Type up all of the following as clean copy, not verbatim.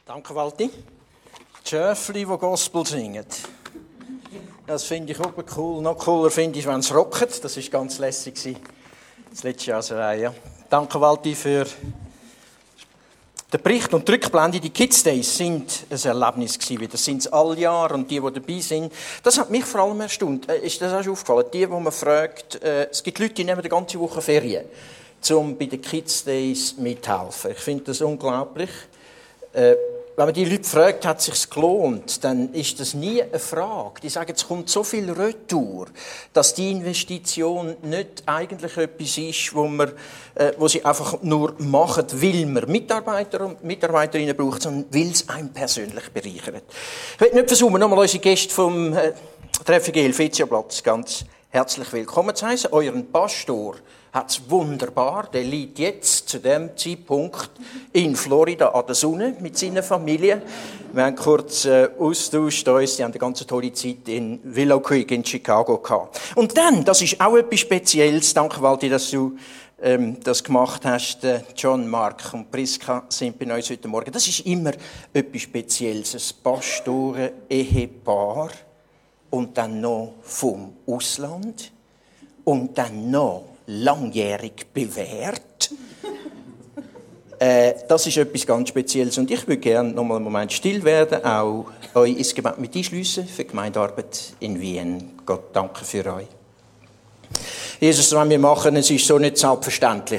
Danke, Walti. Die Schöfli, die Gospel singen. Das finde ich auch cool. Noch cooler finde ich, wenn es rockt. Das war ganz lässig. Das letzte Jahr so ja. Danke, Walti, für den Bericht und die Rückblende. Die Kids Days sind ein Erlebnis gewesen. Das sind es alle Jahre. Und die dabei sind, das hat mich vor allem erstaunt. Ist das auch schon aufgefallen? Die man fragt, es gibt Leute, die nehmen die ganze Woche Ferien, um bei den Kids Days mithelfen. Ich finde das unglaublich. Wenn man die Leute fragt, hat es sich gelohnt, dann ist das nie eine Frage. Die sagen, es kommt so viel Retour, dass die Investition nicht eigentlich etwas ist, wo sie einfach nur machen, weil man Mitarbeiter und Mitarbeiterinnen braucht, sondern weil es einen persönlich bereichert. Ich will nicht versuchen, nochmal unsere Gäste vom Treffige Helvetiaplatz ganz herzlich willkommen zu heißen. Euren Pastor hat es wunderbar. Der liegt jetzt zu dem Zeitpunkt in Florida an der Sonne mit seiner Familie. Wir haben kurz austauscht uns. Die haben eine ganz tolle Zeit in Willow Creek in Chicago gehabt. Und dann, das ist auch etwas Spezielles. Danke, Walti, dass du das gemacht hast. John, Mark und Priska sind bei uns heute Morgen. Das ist immer etwas Spezielles. Ein Pastoren-Ehepaar und dann noch vom Ausland und dann noch langjährig bewährt. Das ist etwas ganz Spezielles. Und ich würde gerne noch mal einen Moment still werden, auch euch ins Gebet mit einschliessen für die Gemeindearbeit in Wien. Gott, danke für euch. Jesus, was wir machen, es ist so nicht selbstverständlich,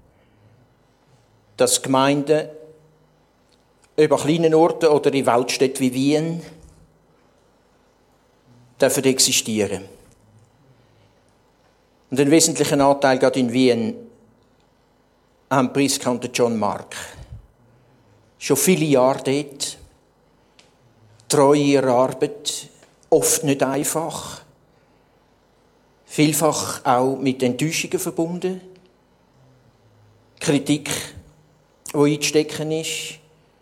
dass Gemeinden über kleinen Orten oder in Weltstädten wie Wien dürfen existieren. Und einen wesentlichen Anteil gerade in Wien haben Priska und John Mark. Schon viele Jahre dort, treu ihrer Arbeit, oft nicht einfach, vielfach auch mit Enttäuschungen verbunden, Kritik, die einzustecken ist,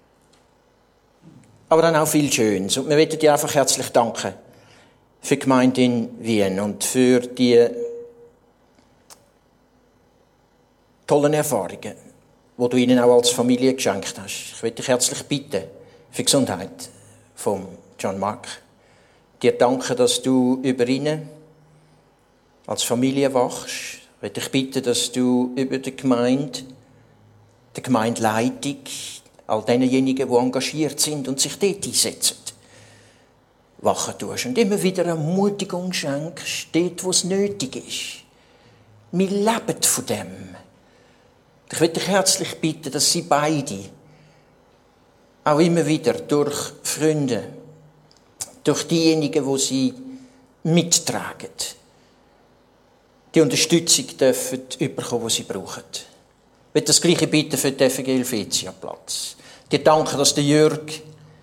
aber dann auch viel Schönes. Und wir möchten dir einfach herzlich danken für die Gemeinde in Wien und für die tollen Erfahrungen, die du ihnen auch als Familie geschenkt hast. Ich möchte dich herzlich bitten für die Gesundheit von John Mark. Dir danken, dass du über ihn als Familie wachst. Ich möchte dich bitten, dass du über die Gemeindeleitung, all denjenigen, die engagiert sind und sich dort einsetzen, wachen tust und immer wieder Ermutigung schenkst, dort, wo es nötig ist. Wir leben von dem. Ich möchte dich herzlich bitten, dass sie beide auch immer wieder durch Freunde, durch diejenigen, die sie mittragen, die Unterstützung dürfen bekommen, die sie brauchen. Ich möchte das Gleiche bitten für den FG Helvetiaplatz. Dir danke, dass der Jörg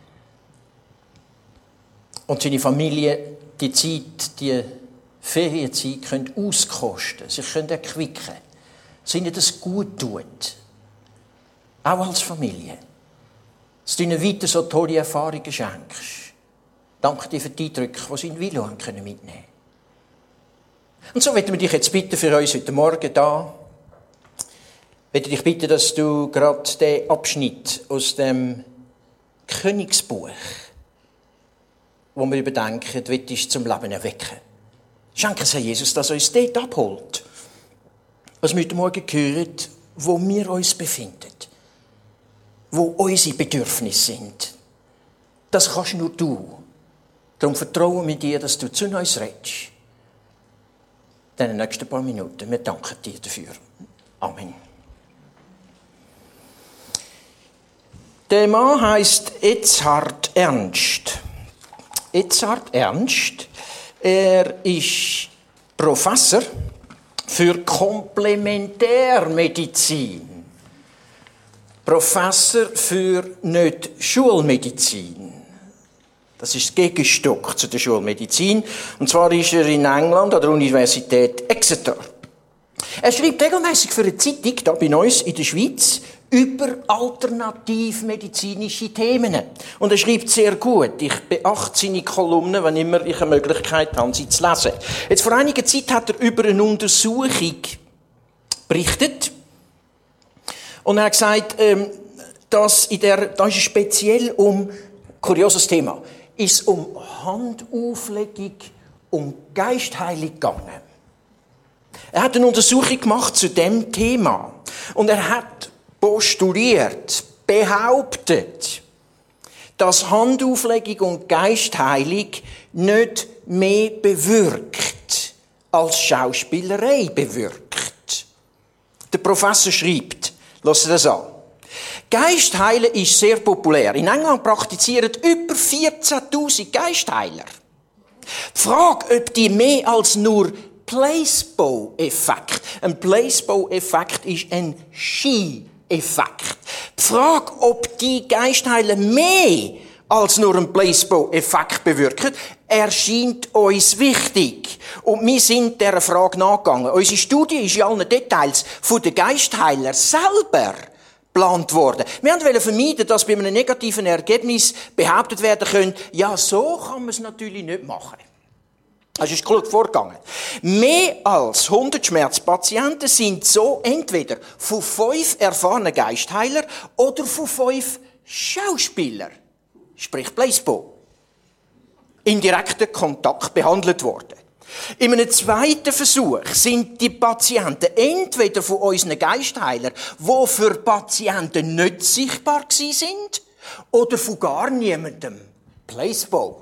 und seine Familie die Zeit, die Ferienzeit können auskosten, sich können erquicken, dass ihnen das gut tut. Auch als Familie. Dass du ihnen weiter so tolle Erfahrungen schenkst. Danke dir für die Eindrücke, die sie in Willow mitnehmen können. Und so möchten wir dich jetzt bitten für uns heute Morgen da. Ich möchte dich bitten, dass du gerade den Abschnitt aus dem Königsbuch, wo wir überdenken, willst zum Leben erwecken. Schenke es, Herr Jesus, dass er uns dort abholt. Was wir heute Morgen hören, wo wir uns befinden. Wo unsere Bedürfnisse sind. Das kannst nur du. Darum vertrauen wir dir, dass du zu uns redest. In den nächsten paar Minuten. Wir danken dir dafür. Amen. Der Mann heisst Edzard Ernst. Edzard Ernst. Er ist Professor für Komplementärmedizin. Professor für nicht Schulmedizin. Das ist das Gegenstück zu der Schulmedizin. Und zwar ist er in England an der Universität Exeter. Er schreibt regelmäßig für eine Zeitung hier bei uns in der Schweiz über alternativmedizinische Themen. Und er schreibt sehr gut. Ich beachte seine Kolumnen, wenn immer ich eine Möglichkeit habe, sie zu lesen. Jetzt vor einiger Zeit hat er über eine Untersuchung berichtet. Und er hat gesagt, dass da ist es speziell kurioses Thema, ist um Handauflegung, um Geistheilung gegangen. Er hat eine Untersuchung gemacht zu dem Thema. Und er hat postuliert, behauptet, dass Handauflegung und Geistheilung nicht mehr bewirkt, als Schauspielerei bewirkt. Der Professor schreibt, lasst das an. Geistheilen ist sehr populär. In England praktizieren über 14.000 Geistheiler. Die Frage, ob die mehr als nur Placebo-Effekt. Ein Placebo-Effekt ist ein Ski-Effekt. Die Frage, ob die Geistheiler mehr als nur einen Placebo-Effekt bewirken, erscheint uns wichtig. Und wir sind dieser Frage nachgegangen. Unsere Studie ist in allen Details von den Geistheilern selber geplant worden. Wir wollten vermeiden, dass bei einem negativen Ergebnis behauptet werden könnte, ja, so kann man es natürlich nicht machen. Also ist klug vorgegangen. Mehr als 100 Schmerzpatienten sind so entweder von 5 erfahrenen Geistheilern oder von 5 Schauspielern, sprich Placebo, in direkten Kontakt behandelt worden. In einem zweiten Versuch sind die Patienten entweder von unseren Geistheilern, die für Patienten nicht sichtbar sind, oder von gar niemandem, Placebo,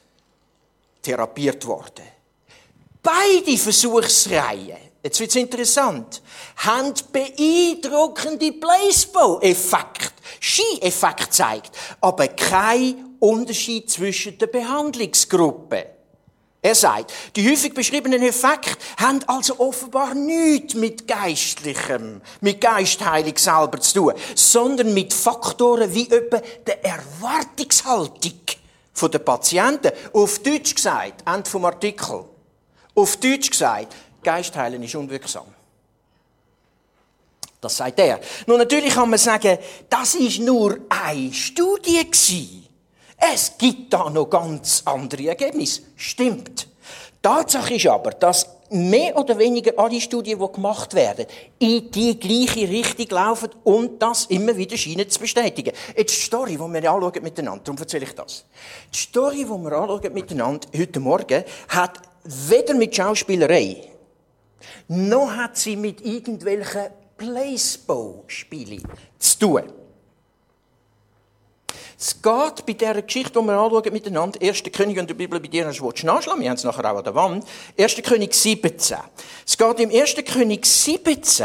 therapiert worden. Beide Versuchsreihen, jetzt wird's interessant, haben beeindruckende Placebo-Effekt, Ski-Effekt gezeigt, aber kein Unterschied zwischen den Behandlungsgruppen. Er sagt, die häufig beschriebenen Effekte haben also offenbar nichts mit Geistlichem, mit Geistheilung selber zu tun, sondern mit Faktoren wie etwa der Erwartungshaltung der Patienten. Auf Deutsch gesagt, Ende vom Artikel, auf Deutsch gesagt, Geistheilen ist unwirksam. Das sagt er. Nun, natürlich kann man sagen, das ist nur eine Studie gewesen. Es gibt da noch ganz andere Ergebnisse. Stimmt. Tatsache ist aber, dass mehr oder weniger alle Studien, die gemacht werden, in die gleiche Richtung laufen und das immer wieder scheinen zu bestätigen. Jetzt die Story, die wir anschauen miteinander, darum erzähle ich das. Die Story, die wir anschauen miteinander heute Morgen, hat weder mit Schauspielerei, noch hat sie mit irgendwelchen Placebo-Spielen zu tun. Es geht bei dieser Geschichte, die wir anschauen miteinander, 1. König und der Bibel bei dir, wenn du nachschlagen, wir haben es nachher auch an der Wand, 1. König 17. Es geht im 1. König 17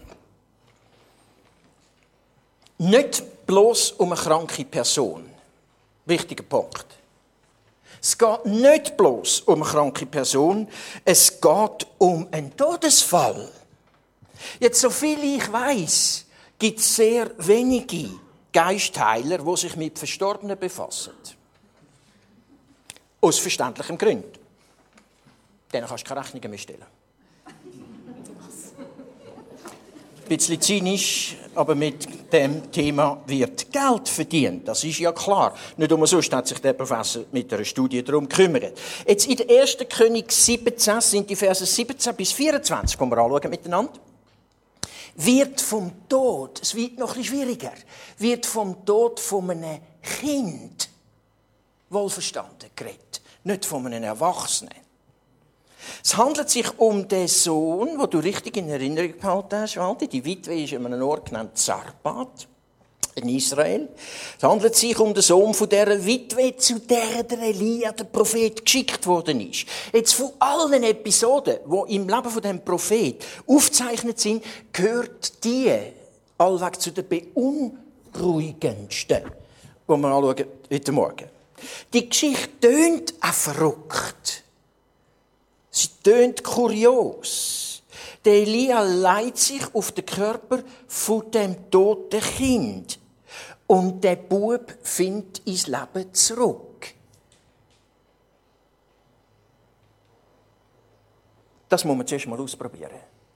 nicht bloß um eine kranke Person. Wichtiger Punkt. Es geht nicht bloß um eine kranke Person, es geht um einen Todesfall. Jetzt, so viel ich weiss, gibt es sehr wenige Geistheiler, die sich mit Verstorbenen befassen. Aus verständlichen Gründen. Denen kannst du keine Rechnungen mehr stellen. Ein bisschen zynisch, aber mit dem Thema wird Geld verdient. Das ist ja klar. Nicht umsonst hat sich der Professor mit einer Studie darum gekümmert. Jetzt in der 1. König 17 sind die Verse 17 bis 24, die wir anschauen miteinander. Wird vom Tod, es wird noch ein bisschen schwieriger, wird vom Tod von einem Kind wohlverstanden geredet, nicht von einem Erwachsenen. Es handelt sich um den Sohn, den du richtig in Erinnerung gehalten hast, Walter. Die Witwe ist an einem Ort genannt Zarpat in Israel. Es handelt sich um den Sohn von dieser Witwe, zu der der Elia, der Prophet, geschickt worden ist. Jetzt von allen Episoden, die im Leben von dem Prophet aufgezeichnet sind, gehört die allweg zu den beunruhigendsten, die wir anschauen heute Morgen. Die Geschichte tönt auch verrückt. Sie tönt kurios. Der Elia leitet sich auf den Körper von dem toten Kind. Und der Bub findet ins Leben zurück. Das muss man zuerst mal ausprobieren.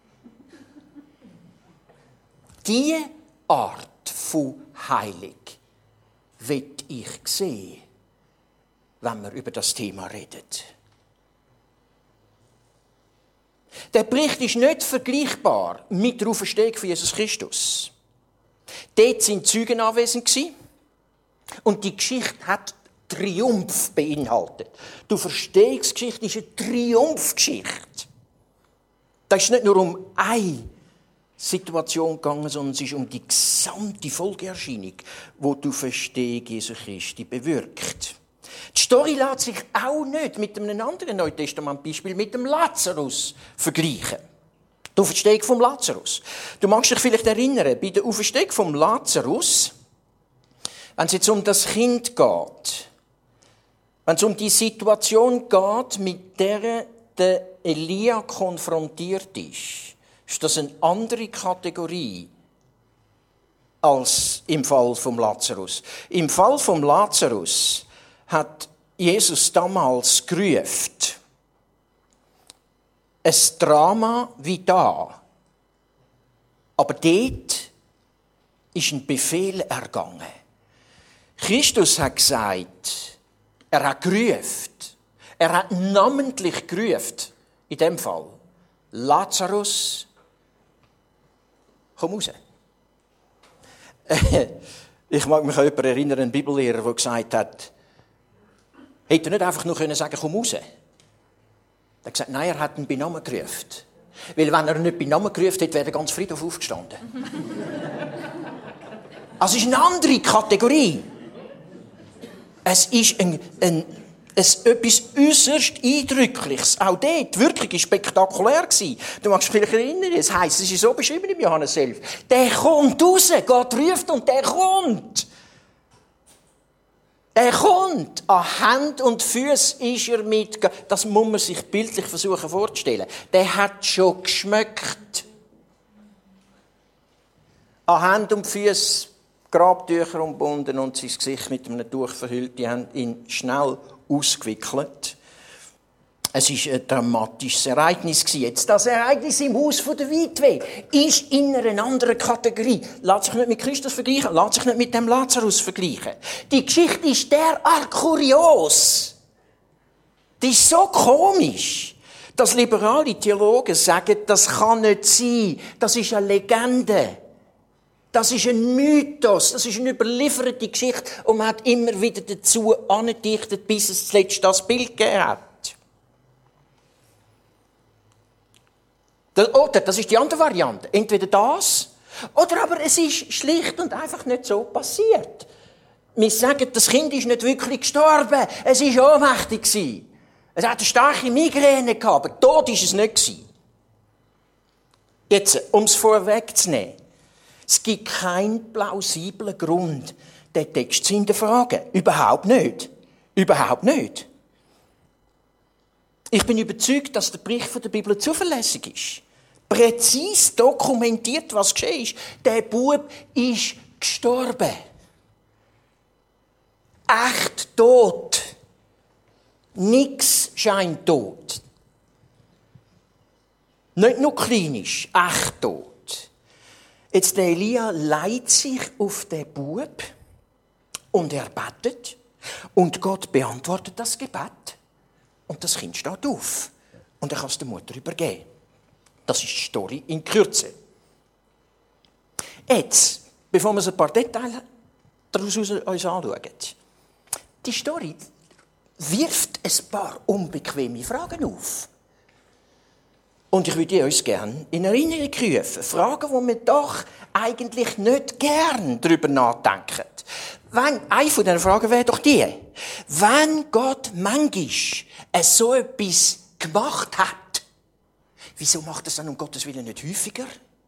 Diese Art von Heilung will ich sehen, wenn wir über das Thema reden. Der Bericht ist nicht vergleichbar mit der Auferstehung von Jesus Christus. Dort sind Zeugen anwesend gewesen. Und die Geschichte hat Triumph beinhaltet. Die Auferstehungsgeschichte ist eine Triumphgeschichte. Da ist nicht nur um eine Situation gegangen, sondern es ist um die gesamte Folgeerscheinung, die die Auferstehung Jesu Christi bewirkt. Die Story lässt sich auch nicht mit einem anderen Neuen Testament-Beispiel, mit dem Lazarus, vergleichen. Die Auferstehung vom Lazarus. Du magst dich vielleicht erinnern, bei der Auferstehung vom Lazarus, wenn es jetzt um das Kind geht, wenn es um die Situation geht, mit der der Elia konfrontiert ist, ist das eine andere Kategorie als im Fall vom Lazarus. Im Fall vom Lazarus hat Jesus damals gerufen. Ein Drama wie da. Aber dort ist ein Befehl ergangen. Christus hat gesagt, er hat gerufen. Er hat namentlich gerufen, in dem Fall, Lazarus, komm raus. Ich mag mich an jemanden erinnern, einen Bibellehrer, der gesagt hat, hätte er nicht einfach nur sagen können, komm raus. Er hat gesagt, nein, er hat ihn bei Namen gerufen. Weil wenn er ihn nicht bei Namen gerufen hätte, wäre der ganze Friedhof aufgestanden. Also es ist eine andere Kategorie. Es ist etwas äußerst Eindrückliches. Auch dort, wirklich spektakulär gewesen. Du magst dich vielleicht erinnern, es heisst, es ist so beschrieben im Johannes 11. Der kommt raus, Gott ruft und der kommt. Er kommt. An Hand und Füßen ist er mit. Das muss man sich bildlich versuchen vorzustellen. Der hat schon geschmeckt. An Hand und Füßen Grabtücher umbunden und sein Gesicht mit einem Tuch verhüllt. Die haben ihn schnell ausgewickelt. Es war ein dramatisches Ereignis. Jetzt das Ereignis im Haus der Witwe ist in einer anderen Kategorie. Lässt sich nicht mit Christus vergleichen, lässt sich nicht mit dem Lazarus vergleichen. Die Geschichte ist derart kurios. Die ist so komisch, dass liberale Theologen sagen, das kann nicht sein. Das ist eine Legende. Das ist ein Mythos, das ist eine überlieferte Geschichte und man hat immer wieder dazu angedichtet, bis es zuletzt das Bild gegeben hat. Oder, das ist die andere Variante. Entweder das, oder aber es ist schlicht und einfach nicht so passiert. Wir sagen, das Kind ist nicht wirklich gestorben, es war ohnmächtig. Es hat eine starke Migräne gehabt, aber tot war es nicht. Jetzt, um es vorwegzunehmen. Es gibt keinen plausiblen Grund, den Text zu hinterfragen. Überhaupt nicht. Überhaupt nicht. Ich bin überzeugt, dass der Bericht der Bibel zuverlässig ist. Präzis dokumentiert, was geschehen ist. Der Bub ist gestorben. Echt tot. Nix scheint tot. Nicht nur klinisch, echt tot. Jetzt der Elia leitet sich auf den Bub und er betet und Gott beantwortet das Gebet und das Kind steht auf und er kann es der Mutter übergeben. Das ist die Story in Kürze. Jetzt, bevor wir uns ein paar Details daraus uns anschauen, die Story wirft ein paar unbequeme Fragen auf. Und ich würde uns gerne in Erinnerung rufen. Fragen, wo wir doch eigentlich nicht gern darüber nachdenken. Eine von diesen Fragen wäre doch die. Wenn Gott manchmal so etwas gemacht hat, wieso macht er es dann um Gottes Willen nicht häufiger?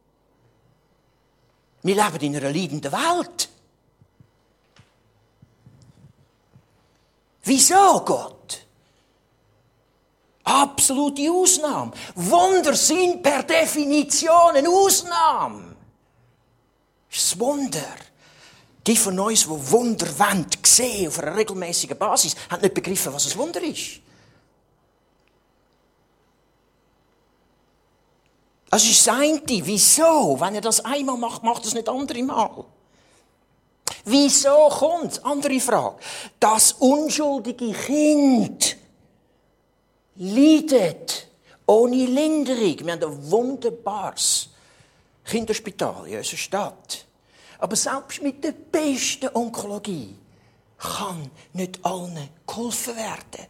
Wir leben in einer leidenden Welt. Wieso Gott? Absolute Ausnahme. Wunder sind per Definition eine Ausnahme. Das ist ein Wunder. Die von uns, die Wunder sehen auf einer regelmäßigen Basis, haben nicht begriffen, was ein Wunder ist. Das ist das eine. Wieso? Wenn er das einmal macht, macht er es nicht andere Mal. Wieso kommt? Andere Frage. Das unschuldige Kind leidet ohne Linderung. Wir haben ein wunderbares Kinderspital in unserer Stadt. Aber selbst mit der besten Onkologie kann nicht allen geholfen werden.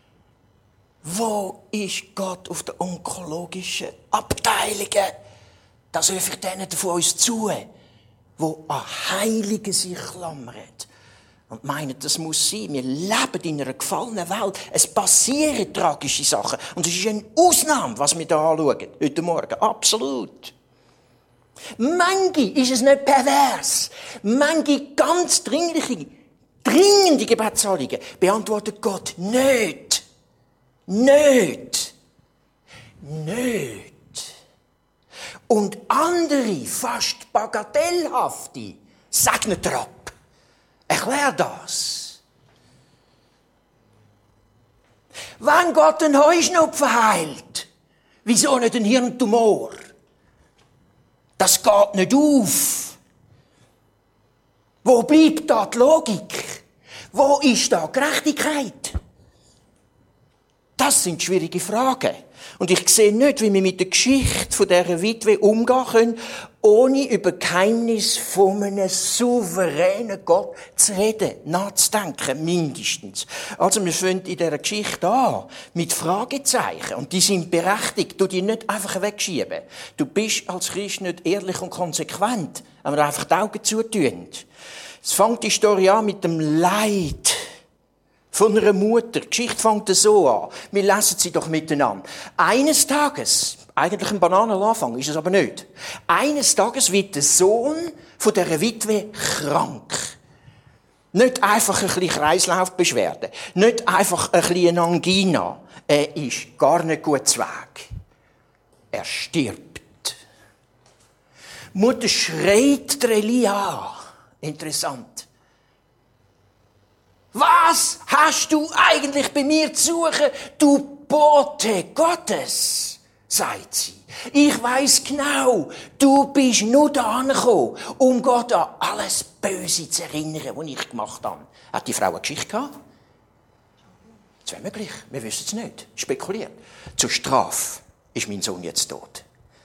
Wo ist Gott auf der onkologischen Abteilungen? Das rufe ich denen von uns zu, die an Heiligen sich klammern und meinen, das muss sein. Wir leben in einer gefallenen Welt. Es passieren tragische Sachen. Und es ist eine Ausnahme, was wir hier anschauen, heute Morgen. Absolut. Manchmal ist es nicht pervers. Manchmal ganz dringende Gebetsanliegen beantwortet Gott nicht. Nicht. Und andere, fast bagatellhafte, segnet er ab. Erklär das. Wenn Gott einen Heuschnupfen heilt, wieso nicht einen Hirntumor? Das geht nicht auf. Wo bleibt da die Logik? Wo ist da Gerechtigkeit? Das sind schwierige Fragen. Und ich sehe nicht, wie wir mit der Geschichte von dieser Witwe umgehen können, ohne über das Geheimnis von einem souveränen Gott zu reden, nachzudenken, mindestens. Also wir fangen in dieser Geschichte an, mit Fragezeichen. Und die sind berechtigt. Du die nicht einfach wegschieben. Du bist als Christ nicht ehrlich und konsequent, wenn wir einfach die Augen zutun. Es fängt die Story an mit dem Leid von einer Mutter. Die Geschichte fängt so an. Wir lesen sie doch miteinander. Eines Tages, eigentlich ein Bananelanfang, ist es aber nicht. Eines Tages wird der Sohn von dieser Witwe krank. Nicht einfach ein bisschen Kreislaufbeschwerden. Nicht einfach ein bisschen Angina. Er ist gar nicht gut zu Weg. Er stirbt. Die Mutter schreit Elia an. Interessant. Was hast du eigentlich bei mir zu suchen, du Bote Gottes? Sagt sie. Ich weiss genau, du bist nur da angekommen, um Gott an alles Böse zu erinnern, was ich gemacht habe. Hat die Frau eine Geschichte gehabt? Das wäre möglich. Wir wissen es nicht. Spekuliert. Zur Strafe ist mein Sohn jetzt tot.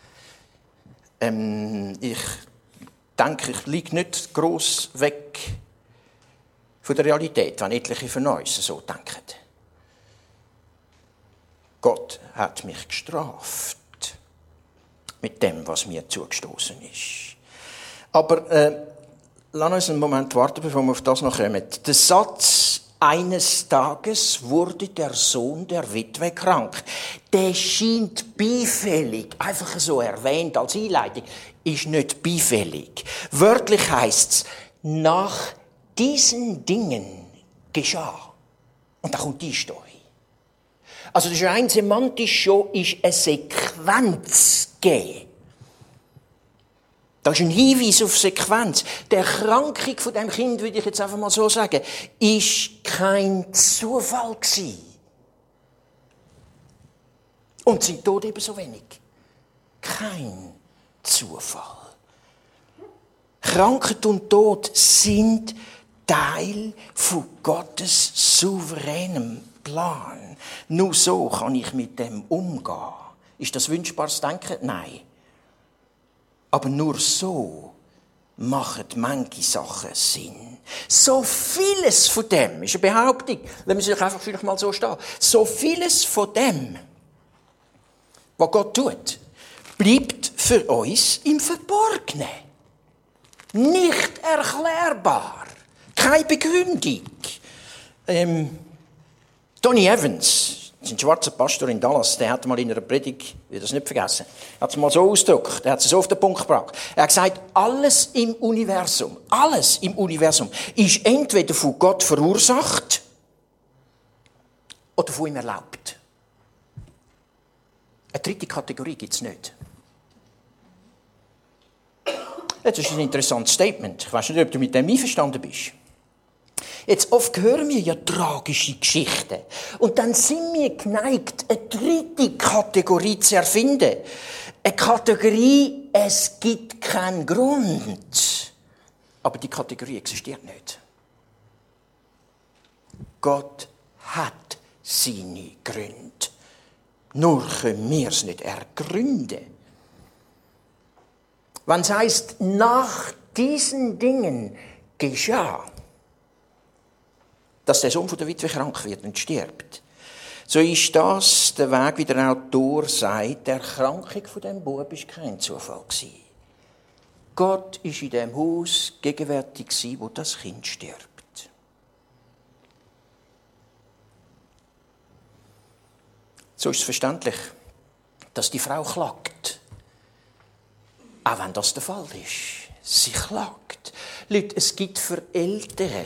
Ich denke, ich liege nicht gross weg von der Realität, wenn etliche von uns so denken. Gott hat mich gestraft mit dem, was mir zugestoßen ist. Aber lass uns einen Moment warten, bevor wir auf das noch kommen. Der Satz, eines Tages wurde der Sohn der Witwe krank, der scheint beifällig, einfach so erwähnt als Einleitung, ist nicht beifällig. Wörtlich heisst es, nach diesen Dingen geschah. Und da kommt die Story. Also das ist rein semantisch schon, ist eine Sequenz gegeben. Das ist ein Hinweis auf Sequenz. Die Erkrankung von dem Kind, würde ich jetzt einfach mal so sagen, ist kein Zufall gewesen. Und sein Tod ebenso wenig. Kein Zufall. Krankheit und Tod sind Teil von Gottes souveränem Plan. Nur so kann ich mit dem umgehen. Ist das wünschbares Denken? Nein. Aber nur so machen manche Sachen Sinn. So vieles von dem, ist eine Behauptung, wenn man sich einfach vielleicht mal so stehen, so vieles von dem, was Gott tut, bleibt für uns im Verborgenen. Nicht erklärbar. Keine Begründung. Tony Evans, ein schwarzer Pastor in Dallas, der hat mal in einer Predigt, ich will das nicht vergessen, hat es mal so ausgedrückt, er hat es so auf den Punkt gebracht. Er hat gesagt, alles im Universum ist entweder von Gott verursacht oder von ihm erlaubt. Eine dritte Kategorie gibt es nicht. Das ist ein interessantes Statement. Ich weiss nicht, ob du mit dem einverstanden bist. Jetzt oft hören wir ja tragische Geschichten. Und dann sind wir geneigt, eine dritte Kategorie zu erfinden. Eine Kategorie, es gibt keinen Grund. Aber die Kategorie existiert nicht. Gott hat seine Gründe. Nur können wir es nicht ergründen. Wenn es heisst, nach diesen Dingen geschah, dass der Sohn von der Witwe krank wird und stirbt, so ist das der Weg, wie der Autor sagt, der Erkrankung von dem Bub war kein Zufall gewesen. Gott war in dem Haus gegenwärtig gewesen, wo das Kind stirbt. So ist es verständlich, dass die Frau klagt. Auch wenn das der Fall ist. Sie klagt. Leute, es gibt für Ältere.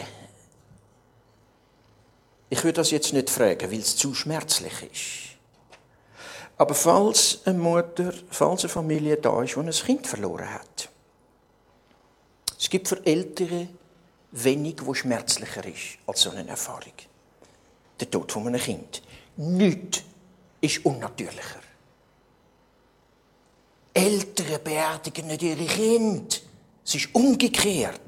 Ich würde das jetzt nicht fragen, weil es zu schmerzlich ist. Aber falls eine Mutter, falls eine Familie da ist, die ein Kind verloren hat. Es gibt für Ältere wenig, was schmerzlicher ist als so eine Erfahrung. Der Tod von einem Kind. Nichts ist unnatürlicher. Eltern beerdigen nicht ihre Kinder. Es ist umgekehrt.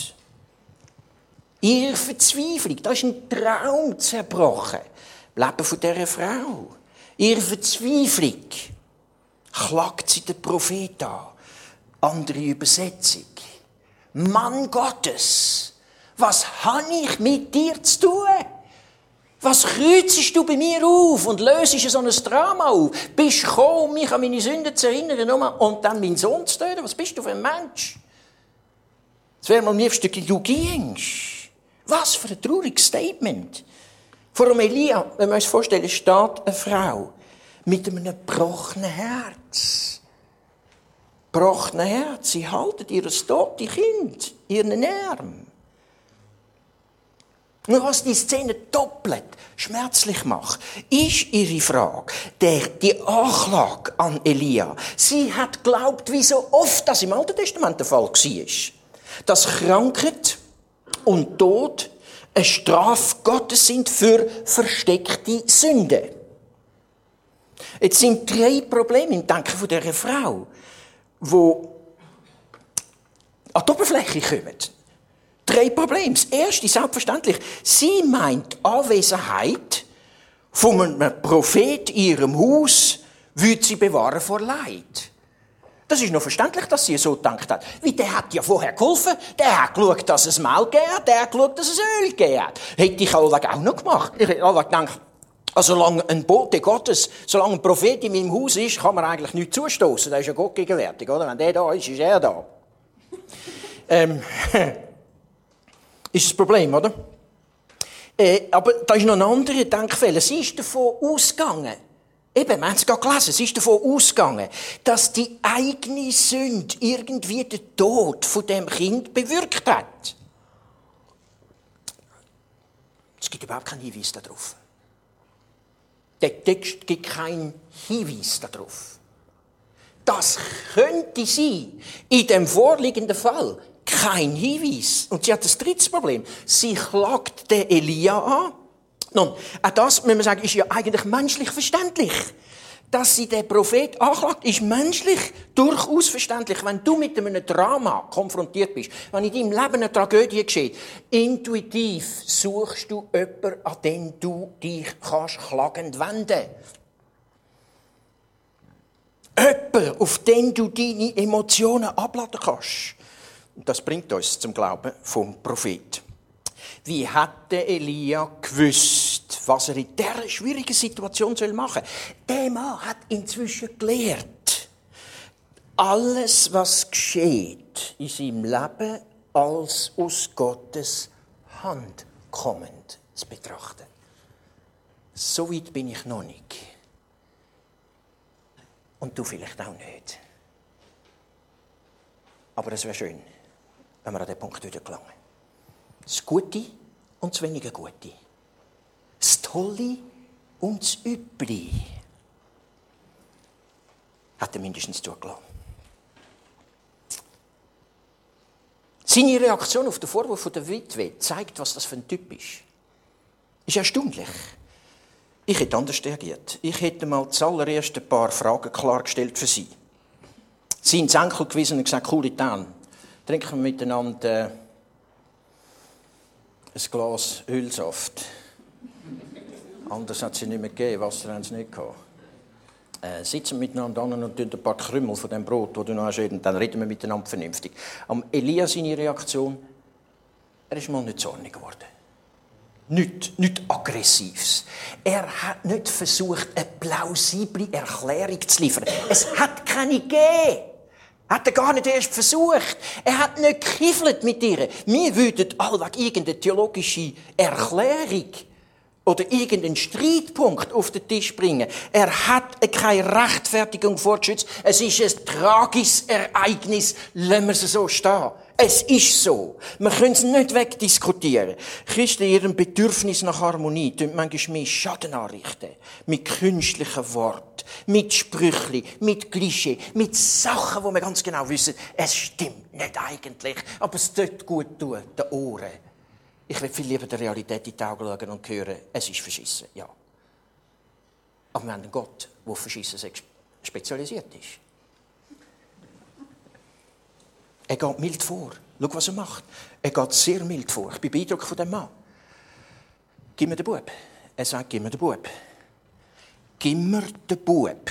Ihre Verzweiflung, da ist ein Traum zerbrochen. Leben von dieser Frau. Ihre Verzweiflung klagt sie den Prophet an. Andere Übersetzung. Mann Gottes, was habe ich mit dir zu tun? Was kreuzest du bei mir auf und löst so ein Drama auf? Bist du gekommen, um mich an meine Sünden zu erinnern und dann meinen Sohn zu töten? Was bist du für ein Mensch? Das wäre mal am liebsten, du gingst. Was für ein trauriges Statement. Vor dem Elia, wenn wir uns vorstellen, steht eine Frau mit einem gebrochenen Herz. Gebrochenen Herz. Sie halten ihr tote Kind, ihren Arm. Und was die Szene doppelt schmerzlich macht, ist ihre Frage, die Anklage an Elia. Sie hat geglaubt, wie so oft das im Alten Testament der Fall war, dass Krankheit und Tod eine Strafe Gottes sind für versteckte Sünden. Jetzt sind 3 Probleme im Denken von dieser Frau, die an die Oberfläche kommen. 3 Probleme. Das erste, selbstverständlich, sie meint die Anwesenheit von einem Prophet in ihrem Haus, würde sie bewahren vor Leid. Das ist noch verständlich, dass sie so gedacht hat. Weil der hat ja vorher geholfen, der hat geschaut, dass es Mehl gegeben hat, der hat geschaut, dass es Öl gegeben hat. Hätte ich allweg auch noch gemacht. Ich hätte allweg gedacht, also solange ein Bote Gottes, solange ein Prophet in meinem Haus ist, kann man eigentlich nichts zustoßen. Da ist ja Gott gegenwärtig, oder? Wenn der da ist, ist er da. Ist das Problem, oder? Aber da ist noch ein anderer Denkfehler. Sie ist davon ausgegangen, eben, wir haben es gerade gelesen, sie ist davon ausgegangen, dass die eigene Sünde irgendwie den Tod von dem Kind bewirkt hat. Es gibt überhaupt keinen Hinweis darauf. Der Text gibt keinen Hinweis darauf. Das könnte sein, in dem vorliegenden Fall, kein Hinweis. Und sie hat das dritte Problem. Sie klagt den Elia an. Nun, auch das, müssen wir sagen, ist ja eigentlich menschlich verständlich. Dass sie den Prophet anklagt, ist menschlich durchaus verständlich. Wenn du mit einem Drama konfrontiert bist, wenn in deinem Leben eine Tragödie geschieht, intuitiv suchst du jemanden, an den du dich klagend wenden kannst. Jemanden, auf den du deine Emotionen abladen kannst. Und das bringt uns zum Glauben vom Prophet. Wie hat der Elia gewusst, was er in dieser schwierigen Situation machen soll? Der Mann hat inzwischen gelernt, alles, was geschieht in seinem Leben, als aus Gottes Hand kommend zu betrachten. So weit bin ich noch nicht. Und du vielleicht auch nicht. Aber es wäre schön, wenn wir an den Punkt wieder gelangen. Das Gute und das weniger Gute. Das Tolle und das Üble. Hat er mindestens zugelassen. Seine Reaktion auf den Vorwurf der Witwe zeigt, was das für ein Typ ist. Ist erstaunlich. Ich hätte anders reagiert. Ich hätte mal das allererste paar Fragen klargestellt für sie. Sie ins Enkel gewiesen und gesagt, coole Tan. Trinken wir miteinander ein Glas Ölsaft. Anders hat sie nicht mehr gegeben, Wasser haben sie nicht gehabt. sitzen miteinander an und tun ein paar Krümel von dem Brot, das du noch hast, und dann reden wir miteinander vernünftig. Am Elia seine Reaktion, er ist mal nicht zornig geworden. Nicht Aggressives. Er hat nicht versucht, eine plausible Erklärung zu liefern. Es hat keine gegeben. Hat er gar nicht erst versucht. Er hat nicht gekiffelt mit ihr. Wir würden allweg irgendeine theologische Erklärung oder irgendeinen Streitpunkt auf den Tisch bringen. Er hat keine Rechtfertigung vorgeschützt. Es ist ein tragisches Ereignis. Lassen wir es so stehen. Es ist so. Wir können es nicht wegdiskutieren. Christen in ihrem Bedürfnis nach Harmonie tun manchmal mehr Schaden anrichten. Mit künstlichen Worten, mit Sprüchen, mit Klischee, mit Sachen, wo wir ganz genau wissen, es stimmt nicht eigentlich, aber es tut gut tun, den Ohren. Ich will viel lieber der Realität in die Augen schauen und hören, es ist verschissen, ja. Aber wir haben einen Gott, der auf Verschissen spezialisiert ist. Er geht mild vor. Schau, was er macht. Er geht sehr mild vor. Ich bin beeindruckt von dem Mann. Gib mir den Bub. Er sagt, gib mir den Bub. Gib mir den Bub.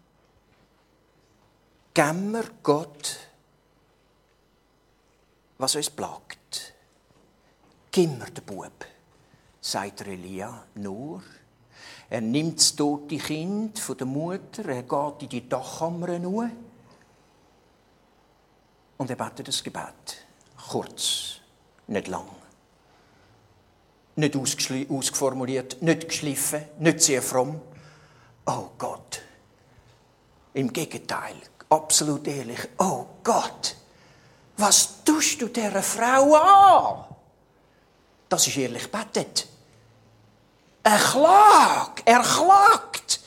Gib mir Gott, was uns plagt. Gib mir den Bub, sagt Elia nur. Er nimmt das tote Kind von der Mutter, er geht in die Dachkammer hinunter. Und er betet das Gebet. Kurz, nicht lang. Nicht ausgeformuliert, nicht geschliffen, nicht sehr fromm. Oh Gott. Im Gegenteil, absolut ehrlich. Oh Gott, was tust du dieser Frau an? Das ist ehrlich betet. Er klagt.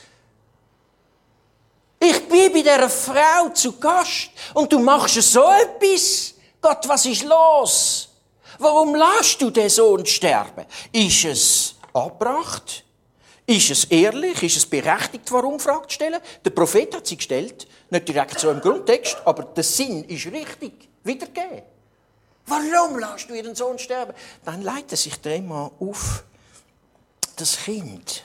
Ich bin bei dieser Frau zu Gast und du machst so etwas. Gott, was ist los? Warum lässt du den Sohn sterben? Ist es angebracht? Ist es ehrlich? Ist es berechtigt, warum Frage zu stellen? Der Prophet hat sie gestellt, nicht direkt so im Grundtext, aber der Sinn ist richtig wiedergegeben. Warum lässt du ihren Sohn sterben? Dann leitet sich der Mann auf das Kind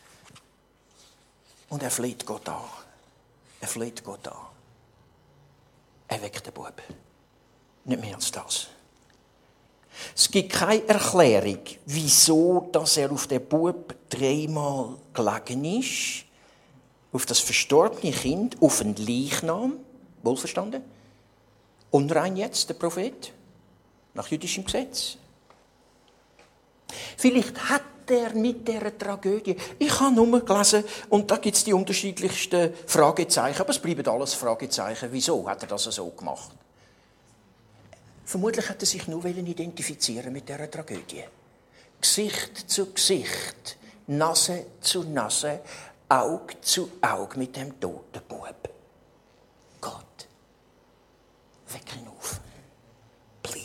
und er fleht Gott an. Er fleht Gott an. Er weckt den Bub. Nicht mehr als das. Es gibt keine Erklärung, wieso dass er auf den Bub 3-mal gelegen ist. Auf das verstorbene Kind, auf einen Leichnam. Wohlverstanden? Unrein jetzt, der Prophet. Nach jüdischem Gesetz. Vielleicht hat er mit dieser Tragödie. Ich habe nur gelesen, und da gibt es die unterschiedlichsten Fragezeichen, aber es bleiben alles Fragezeichen. Wieso hat er das so gemacht? Vermutlich hat er sich nur identifizieren mit dieser Tragödie. Gesicht zu Gesicht, Nase zu Nase, Auge zu Auge mit dem toten Bub. Gott, weck ihn auf. Please.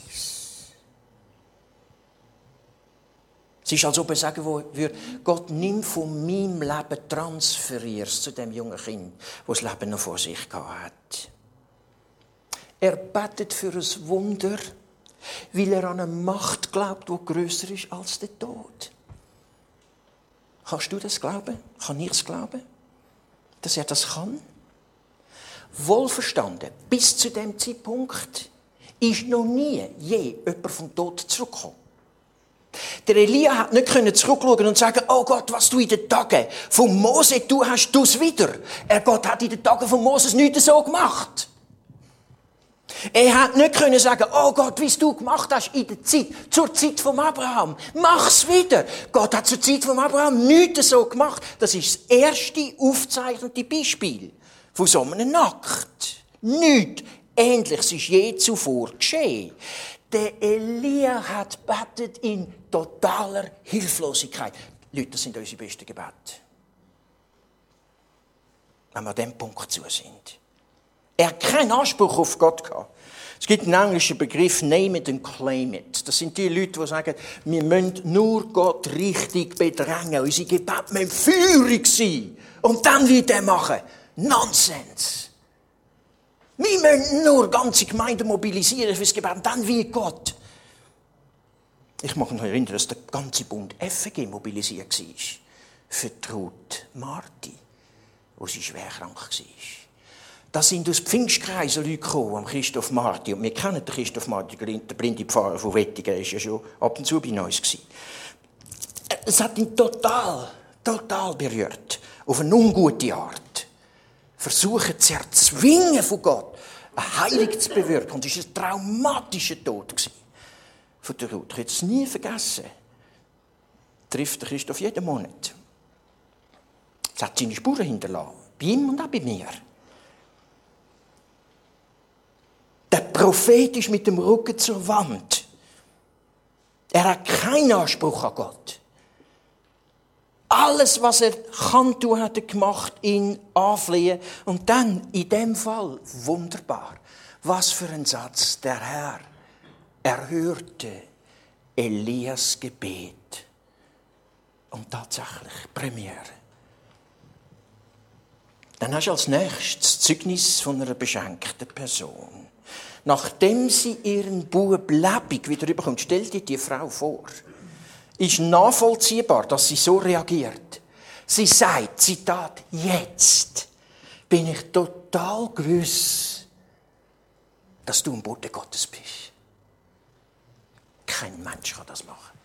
Es ist, als ob er sagen würde, Gott, nimm von meinem Leben, transferierst zu dem jungen Kind, das das Leben noch vor sich hat. Er betet für ein Wunder, weil er an eine Macht glaubt, die grösser ist als der Tod. Kannst du das glauben? Kann ich es glauben? Dass er das kann? Wohlverstanden, bis zu dem Zeitpunkt ist noch nie je jemand vom Tod zurückgekommen. Der Elia hat nicht zurückschauen und sagen, oh Gott, was du in den Tagen von Mose tun hast, tu es wieder. Gott hat in den Tagen von Moses nichts so gemacht. Er hat nicht sagen, oh Gott, wie es du gemacht hast in der Zeit, zur Zeit von Abraham. Mach's wieder. Gott hat zur Zeit von Abraham nichts so gemacht. Das ist das erste aufzeichnete Beispiel von so einem Akt. Nichts Ähnliches ist je zuvor geschehen. Der Elia hat betet in totaler Hilflosigkeit. Leute, das sind unsere besten Gebete. Wenn wir an diesem Punkt zu sind. Er hat keinen Anspruch auf Gott gehabt. Es gibt einen englischen Begriff, name it and claim it. Das sind die Leute, die sagen, wir müssen nur Gott richtig bedrängen. Unsere Gebete müssen feurig sein. Und dann wird er machen. Nonsens. Wir müssen nur ganze Gemeinden mobilisieren fürs Gebet. Und dann wie Gott. Ich mag mich noch erinnern, dass der ganze Bund FG mobilisiert war. Für Ruth Marti. wo sie schwer krank war. Da sind aus Pfingstkreisen Leute gekommen, am Christoph Marti. Und wir kennen den Christoph Marti, der blinde Pfarrer von Wettigen, er war ja schon ab und zu bei uns. Es hat ihn total berührt. Auf eine ungute Art. Versuchen zu erzwingen von Gott, eine Heilung zu bewirken. Und es war ein traumatischer Tod von der Ruth. Ich werde es nie vergessen. Trifft der Christoph jeden Monat. Es hat seine Spuren hinterlassen. Bei ihm und auch bei mir. Der Prophet ist mit dem Rücken zur Wand. Er hat keinen Anspruch an Gott. Alles, was er kann tun, hat er gemacht, ihn anflehen. Und dann, in dem Fall, wunderbar. Was für ein Satz. Der Herr erhörte Elias Gebet. Und tatsächlich, Premiere. Dann hast du als nächstes das Zeugnis von einer beschenkten Person. Nachdem sie ihren Bub lebendig wieder überkommt, stell dir die Frau vor, ist nachvollziehbar, dass sie so reagiert. Sie sagt, Zitat, jetzt bin ich total gewiss, dass du ein Bote Gottes bist. Kein Mensch kann das machen.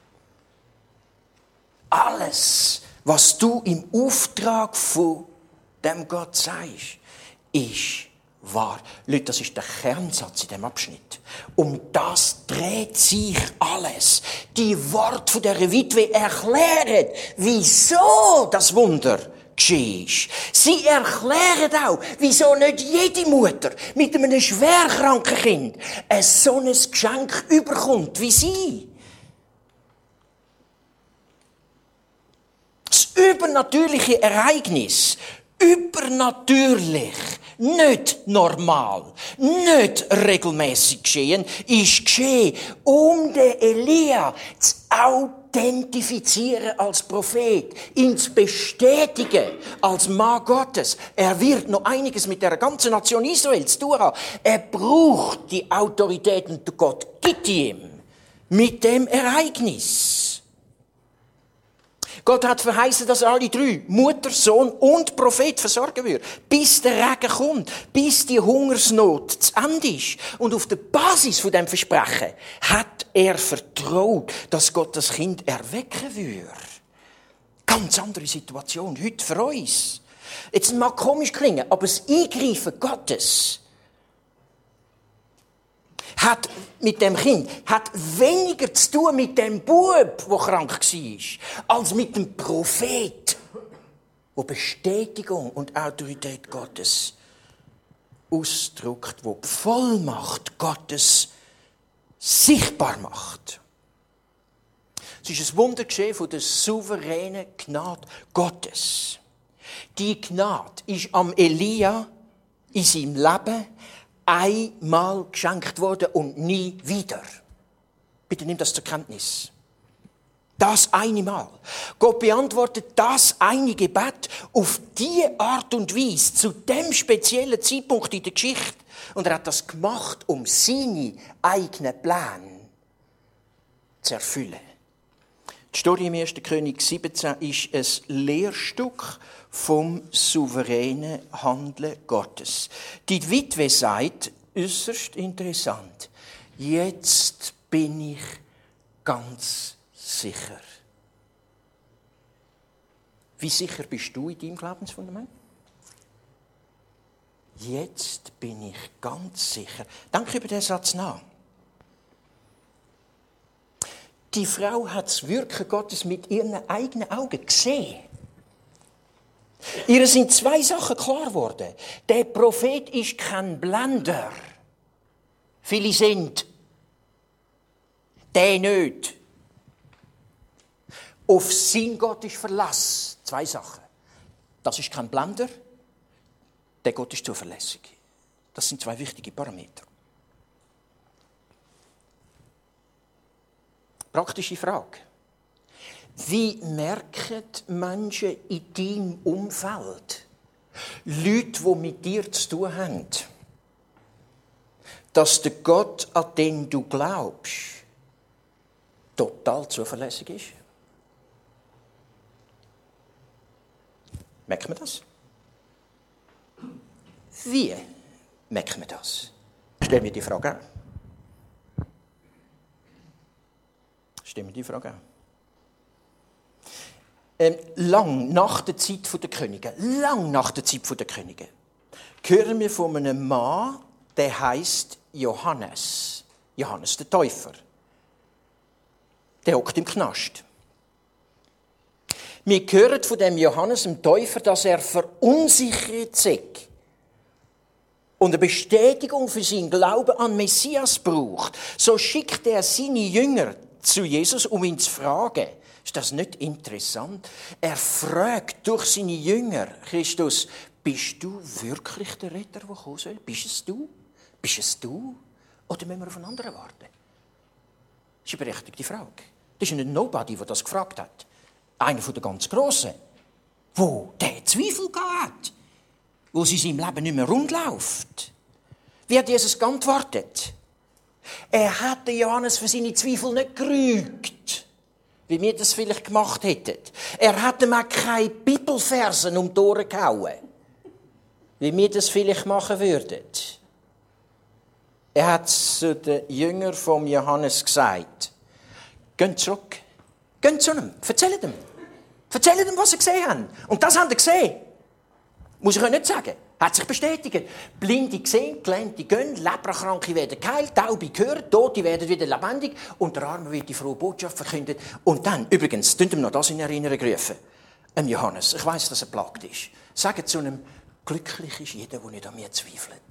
Alles, was du im Auftrag von dem Gott sagst, ist wahr. Leute, das ist der Kernsatz in diesem Abschnitt. Um das dreht sich alles. Die Worte von dieser Witwe erklären, wieso das Wunder geschehen ist. Sie erklären auch, wieso nicht jede Mutter mit einem schwerkranken Kind ein so ein Geschenk überkommt wie sie. Das übernatürliche Ereignis, übernatürlich, nicht normal, nicht regelmäßig geschehen, ist geschehen, um den Elia zu authentifizieren als Prophet, ihn zu bestätigen als Mann Gottes. Er wird noch einiges mit der ganzen Nation Israel zu tun haben. Er braucht die Autorität und Gott gibt ihm mit dem Ereignis. Gott hat verheißen, dass er alle drei, Mutter, Sohn und Prophet, versorgen wird. Bis der Regen kommt, bis die Hungersnot zu Ende ist. Und auf der Basis von dem Versprechen hat er vertraut, dass Gott das Kind erwecken würde. Ganz andere Situation heute für uns. Jetzt mag komisch klingen, aber das Eingreifen Gottes hat mit dem Kind hat weniger zu tun mit dem Bub, der krank war, als mit dem Prophet, der Bestätigung und Autorität Gottes ausdrückt, der die Vollmacht Gottes sichtbar macht. Es ist ein Wunder geschehen von der souveränen Gnade Gottes. Die Gnade ist am Elia in seinem Leben einmal geschenkt worden und nie wieder. Bitte nimm das zur Kenntnis. Das eine Mal. Gott beantwortet das eine Gebet auf diese Art und Weise, zu dem speziellen Zeitpunkt in der Geschichte. Und er hat das gemacht, um seine eigenen Pläne zu erfüllen. Die Story im 1. König 17 ist ein Lehrstück vom souveränen Handeln Gottes. Die Witwe sagt, äußerst interessant, jetzt bin ich ganz sicher. Wie sicher bist du in deinem Glaubensfundament? Jetzt bin ich ganz sicher. Denk über den Satz nach. Die Frau hat das Wirken Gottes mit ihren eigenen Augen gesehen. Ihr sind zwei Sachen klar geworden. Der Prophet ist kein Blender. Viele sind. Der nicht. Auf sein Gott ist Verlass. Zwei Sachen. Das ist kein Blender. Der Gott ist zuverlässig. Das sind zwei wichtige Parameter. Praktische Frage. Wie merken Menschen in deinem Umfeld, Leute, die mit dir zu tun haben, dass der Gott, an den du glaubst, total zuverlässig ist? Merkt man das? Wie merkt man das? Stell mir die Frage an. Lang nach der Zeit der Könige, hören wir von einem Mann, der heisst Johannes. Johannes der Täufer. Der hockt im Knast. Wir hören von dem Johannes dem Täufer, dass er verunsichert sei und eine Bestätigung für seinen Glauben an Messias braucht. So schickt er seine Jünger zu Jesus, um ihn zu fragen. Ist das nicht interessant? Er fragt durch seine Jünger Christus, bist du wirklich der Retter, der kommen soll? Bist es du? Bist es du? Oder müssen wir auf einen anderen warten? Das ist eine berechtigte Frage. Das ist nicht Nobody, der das gefragt hat. Einer der ganz Grossen, wo der Zweifel hat, wo es in seinem Leben nicht mehr rund läuft. Wie hat Jesus geantwortet? Er hat den Johannes für seine Zweifel nicht gerügt, wie wir das vielleicht gemacht hätten. Er hat ihm auch keine Bibelversen um die Ohren gehauen, wie wir das vielleicht machen würden. Er hat zu den Jüngern von Johannes gesagt, geht zurück, geht zu ihm, erzählt ihm. Erzählt ihm, was sie gesehen haben. Und das haben sie gesehen. Muss ich euch nicht sagen. Hat sich bestätigt. Blinde gesehen, Gelähmte gehen, Leprakranke werden geheilt, Taube hören, Tote werden wieder lebendig und der Arme wird die frohe Botschaft verkündet. Und dann, übrigens, könnt ihr noch das in Erinnerung rufen. Johannes, ich weiss, dass er plagt ist. Sagt zu einem, glücklich ist jeder, der nicht an mir zweifelt.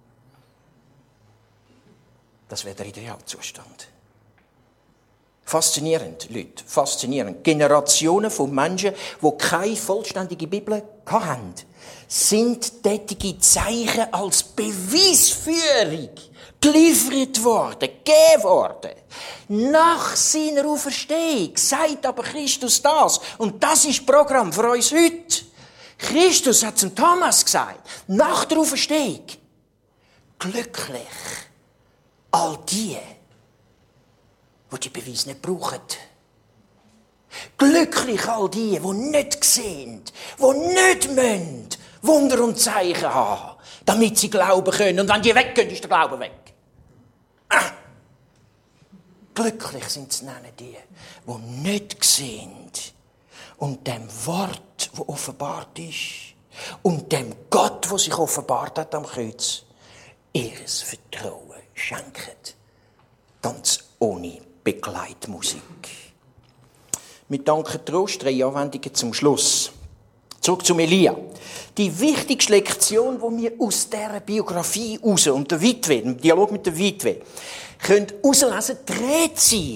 Das wäre der Idealzustand. Faszinierend, Leute, faszinierend. Generationen von Menschen, die keine vollständige Bibel hatten, sind tätige Zeichen als Beweisführung geliefert worden, gegeben worden. Nach seiner Auferstehung sagt aber Christus das. Und das ist das Programm für uns heute. Christus hat zum Thomas gesagt, nach der Auferstehung, glücklich all die die Beweise nicht brauchen. Glücklich all die nicht sehen, die nicht müssen, Wunder und Zeichen haben, damit sie glauben können. Und wenn die weggehen, ist der Glaube weg. Glücklich sind es die nicht sehen und dem Wort, das offenbart ist, und dem Gott, der sich offenbart hat am Kreuz, ihres Vertrauen schenken. Ganz ohne Begleitmusik. Wir danken Trost, 3 Anwendungen zum Schluss. Zurück zum Elia. Die wichtigste Lektion, die wir aus dieser Biografie raus und der Witwe, im Dialog mit der Witwe, können herauslesen, dreht sich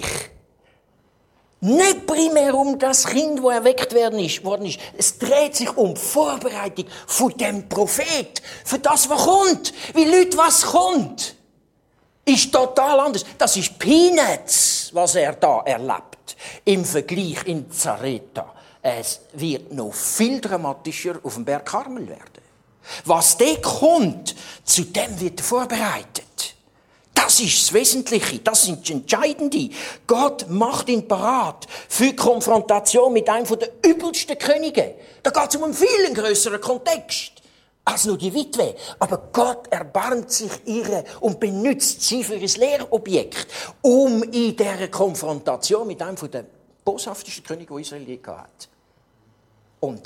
nicht primär um das Kind, das erweckt worden ist. Es dreht sich um die Vorbereitung von dem Prophet, für das, was kommt. Wie Leute, was kommt, ist total anders. Das ist Peanuts, was er da erlebt. Im Vergleich in Zareta. Es wird noch viel dramatischer auf dem Berg Karmel werden. Was dort kommt, zu dem wird er vorbereitet. Das ist das Wesentliche, das sind das Entscheidende. Gott macht ihn parat für die Konfrontation mit einem der übelsten Könige. Da geht es um einen viel grösseren Kontext als nur die Witwe. Aber Gott erbarmt sich ihre und benutzt sie für ein Lehrobjekt, um in dieser Konfrontation mit einem der boshaftesten Könige, die Israel je hat. Und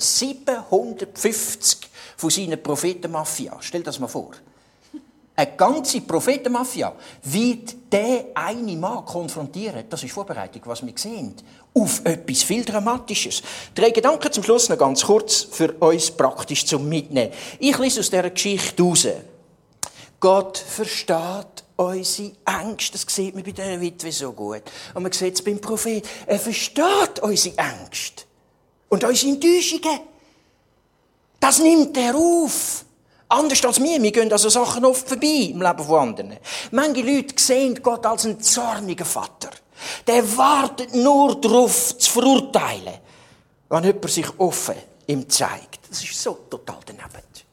750 von seinen Prophetenmafia, stell das mal vor. Eine ganze Prophetenmafia wird der eine Mann konfrontieren. Das ist Vorbereitung, was wir sehen. Auf etwas viel Dramatisches. 3 Gedanken zum Schluss noch ganz kurz für uns praktisch zum Mitnehmen. Ich lese aus dieser Geschichte raus. Gott versteht unsere Ängste. Das sieht man bei dieser Witwe so gut. Und man sieht es beim Prophet. Er versteht unsere Ängste. Und unsere Enttäuschungen. Das nimmt er auf. Anders als wir. Wir gehen also Sachen oft vorbei im Leben von anderen. Manche Leute sehen Gott als einen zornigen Vater. Der wartet nur darauf, zu verurteilen, wenn jemand sich offen ihm zeigt. Das ist so total daneben.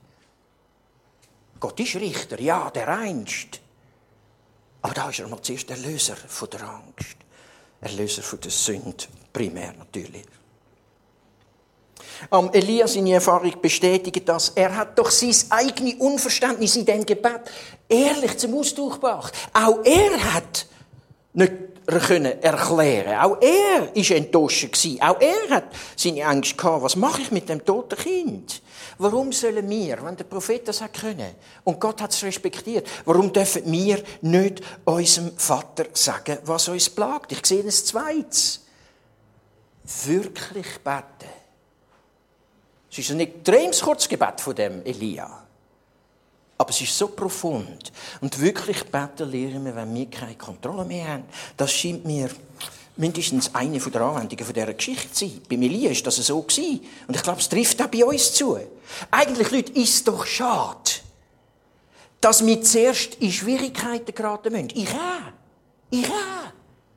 Gott ist Richter, ja, der Einst. Aber da ist er mal zuerst Erlöser von der Angst. Erlöser von der Sünde, primär natürlich. Elia seine Erfahrung bestätigt das. Er hat doch sein eigenes Unverständnis in dem Gebet ehrlich zum Ausdruck gebracht. Auch er hat nicht können erklären. Auch er war enttäuscht gewesen. Auch er hat seine Angst gehabt. Was mache ich mit dem toten Kind? Warum sollen wir, wenn der Prophet das hat können und Gott hat es respektiert, warum dürfen wir nicht unserem Vater sagen, was uns plagt? Ich sehe ein zweites. Wirklich beten. Es ist ein extremes Kurzgebet von dem Elia. Aber es ist so profund. Und wirklich beten lernen wir, wenn wir keine Kontrolle mehr haben. Das scheint mir mindestens eine der Anwendungen von dieser Geschichte zu sein. Bei Elia war das so. Und ich glaube, es trifft auch bei uns zu. Eigentlich, Leute, ist es doch schade, dass wir zuerst in Schwierigkeiten geraten müssen. Ich auch.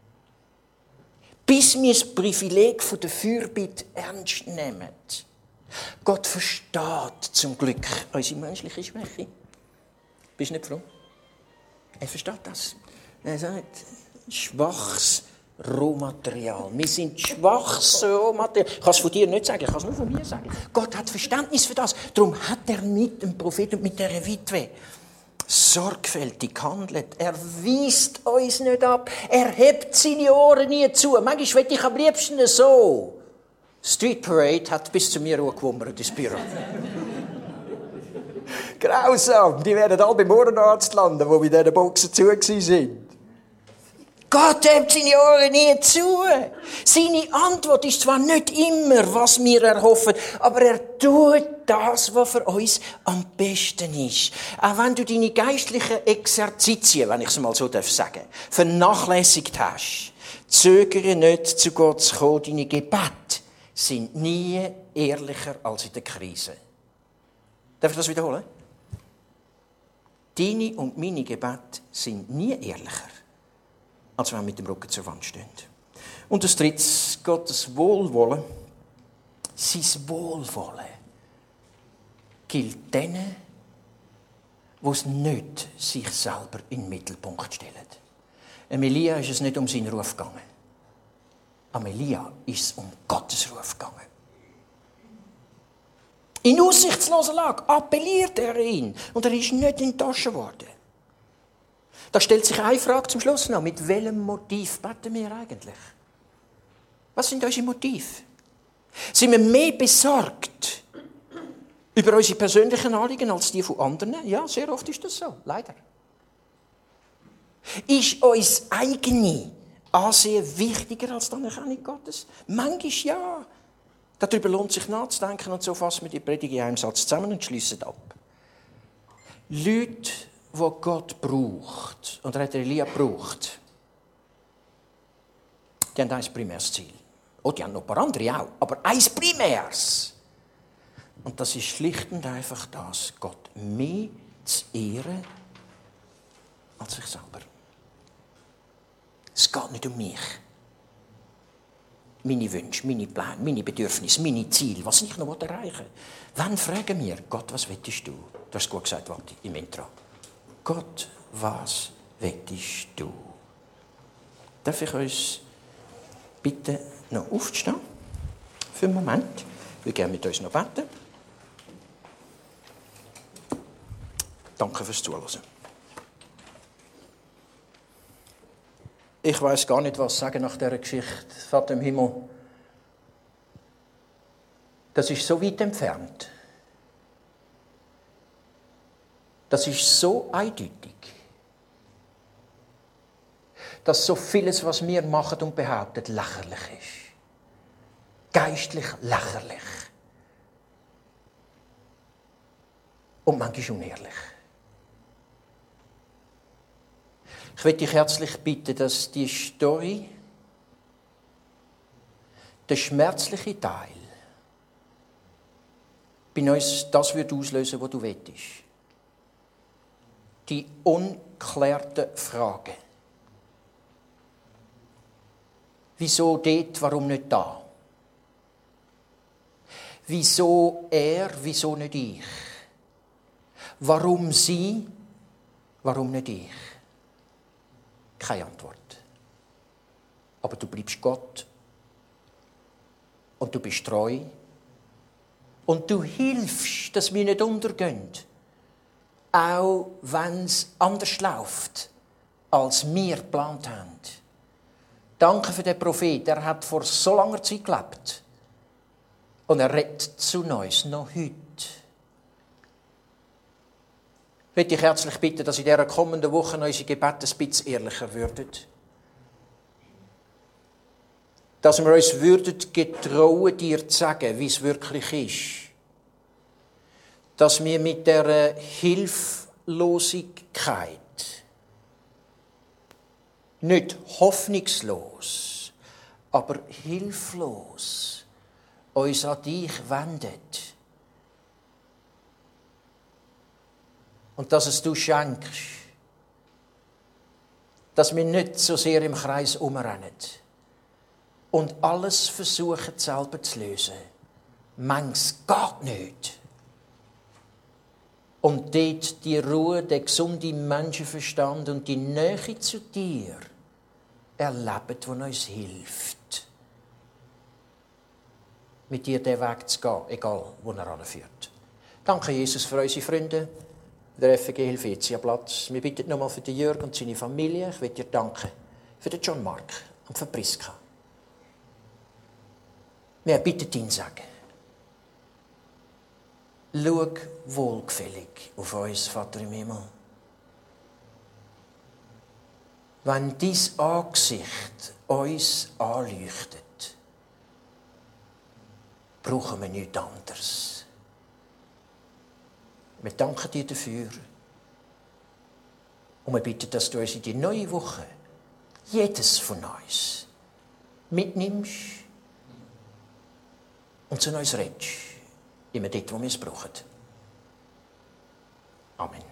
Bis wir das Privileg der Fürbitte ernst nehmen. Gott versteht zum Glück unsere menschliche Schwäche. Bist du nicht froh? Er versteht das. Er sagt, schwaches Rohmaterial. Wir sind schwaches Rohmaterial. Ich kann es von dir nicht sagen, ich kann es nur von mir sagen. Gott hat Verständnis für das. Darum hat er mit dem Propheten und mit dieser Witwe sorgfältig gehandelt. Er weist uns nicht ab. Er hebt seine Ohren nie zu. Manchmal will ich am liebsten so. Street Parade hat bis zu mir hochgewummert ins Büro. Grausam. Die werden alle beim Ohrenarzt landen, wo bei diesen Boxen zu waren. Gott hebt seine Ohren nie zu. Seine Antwort ist zwar nicht immer, was wir erhoffen, aber er tut das, was für uns am besten ist. Auch wenn du deine geistlichen Exerzitien, wenn ich es mal so sagen darf, vernachlässigt hast, zögere nicht, zu Gott zu kommen. Deine Gebete sind nie ehrlicher als in der Krise. Darf ich das wiederholen? Deine und meine Gebete sind nie ehrlicher, als wenn wir mit dem Rücken zur Wand stehen. Und das Dritte, Gottes Wohlwollen, sein Wohlwollen, gilt denen, die es nicht sich selber in den Mittelpunkt stellen. Elia ist es nicht um seinen Ruf gegangen. Am Elia ist es um Gottes Ruf gegangen. In aussichtsloser Lage appelliert er ihn und er ist nicht enttäuscht worden. Da stellt sich eine Frage zum Schluss noch. Mit welchem Motiv beten wir eigentlich? Was sind unsere Motive? Sind wir mehr besorgt über unsere persönlichen Anliegen als die von anderen? Ja, sehr oft ist das so. Leider. Ist uns eigene Ansehen wichtiger als die Anerkennung Gottes? Manchmal ja. Darüber lohnt sich nachzudenken und so fassen wir die Predigt in einem Satz zusammen und schließen ab. Leute, die Gott braucht, und er hat Elia gebraucht, die haben ein primäres Ziel. Oh, die haben noch ein paar andere auch, aber ein primäres. Und das ist schlicht und einfach das, Gott mehr zu ehren als sich selber. Es geht nicht um mich. Meine Wünsche, meine Pläne, meine Bedürfnisse, meine Ziele, was ich noch erreichen will. Wann fragen wir, Gott, was willst du? Du hast gut gesagt, Warte, im Intro. Gott, was willst du? Darf ich uns bitten, noch aufzustehen? Für einen Moment. Ich würde gerne mit uns noch beten. Danke fürs Zuhören. Ich weiß gar nicht, was sagen nach dieser Geschichte. Vater im Himmel, das ist so weit entfernt. Das ist so eindeutig, dass so vieles, was wir machen und behaupten, lächerlich ist. Geistlich lächerlich. Und manchmal unehrlich. Ich möchte dich herzlich bitten, dass die Story, der schmerzliche Teil, bei uns das wird auslösen, was du willst. Die ungeklärten Fragen. Wieso dort, warum nicht da? Wieso er, wieso nicht ich? Warum sie, warum nicht ich? Keine Antwort. Aber du bleibst Gott und du bist treu Und du hilfst, dass wir nicht untergehen. Auch wenn es anders läuft, als wir geplant haben. Danke für den Prophet. Er hat vor so langer Zeit gelebt. Und er redet zu uns, noch heute. Ich möchte dich herzlich bitten, dass in dieser kommenden Woche unsere Gebete ein bisschen ehrlicher würden. Dass wir uns getrauen, dir zu sagen, wie es wirklich ist. Dass wir mit dieser Hilflosigkeit nicht hoffnungslos, aber hilflos uns an dich wenden. Und dass es du schenkst, dass wir nicht so sehr im Kreis umrennen und alles versuchen selber zu lösen. Manches geht nicht. Und dort die Ruhe, der gesunde Menschenverstand und die Nähe zu dir erleben, die uns hilft, mit dir den Weg zu gehen, egal wo er anführt. Danke, Jesus, für unsere Freunde der FG Helvetia-Platz. Wir bitten nochmal für den Jörg und seine Familie. Ich will dir danken für den John Mark und für Priska. Wir bitten ihn sagen. Schau wohlgefällig auf uns, Vater im Himmel. Wenn dein Angesicht uns anleuchtet, brauchen wir nichts anderes. Wir danken dir dafür. Und wir bitten, dass du uns in die neue Woche jedes von uns mitnimmst und zu uns redest. Immer dort, wo wir es brauchen. Amen.